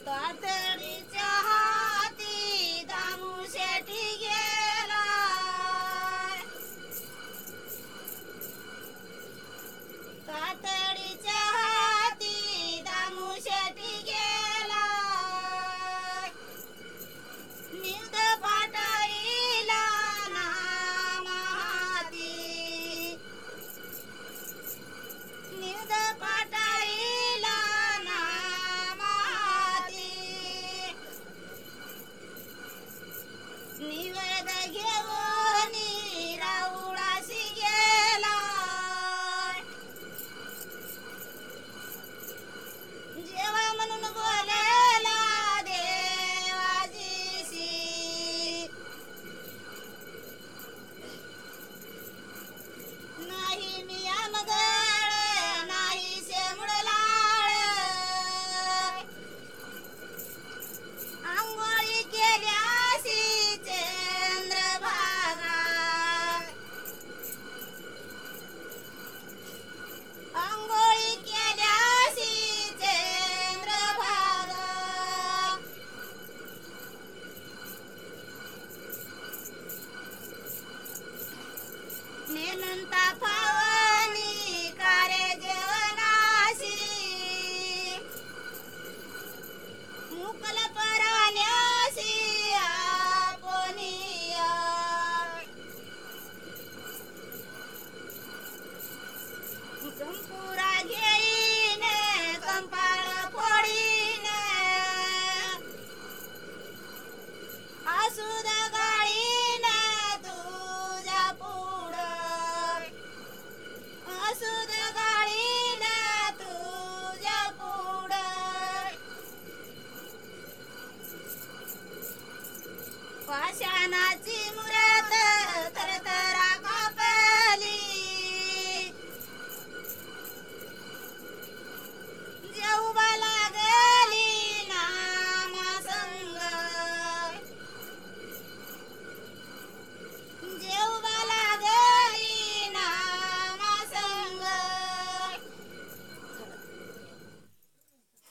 तातडीच्या हाती दामुशेठी गेला तातडीच्या हाती दामुशेठी गेला निवद पाटाईला नाम हाती निवद पाटाईला नाम हाती निवेद घेऊन राऊळाशी गेला जेव्हा म्हणून बोलेला देवाजीशी नाही मी आमगळ नाही शेमुडलाळ आंघोळी केल्याशी चंद्रभागा आंघोळी केल्याशी चंद्रभागा नेनंता पावनी कार्य जेवणाशी मुकल पराण्याशी आपनिया कंपुरा घेईन कंपाळ फोडीन आसूद गाळीन तुझ्या पुढं आसूद गाळीन तुझ्या पुढं पाषाणाची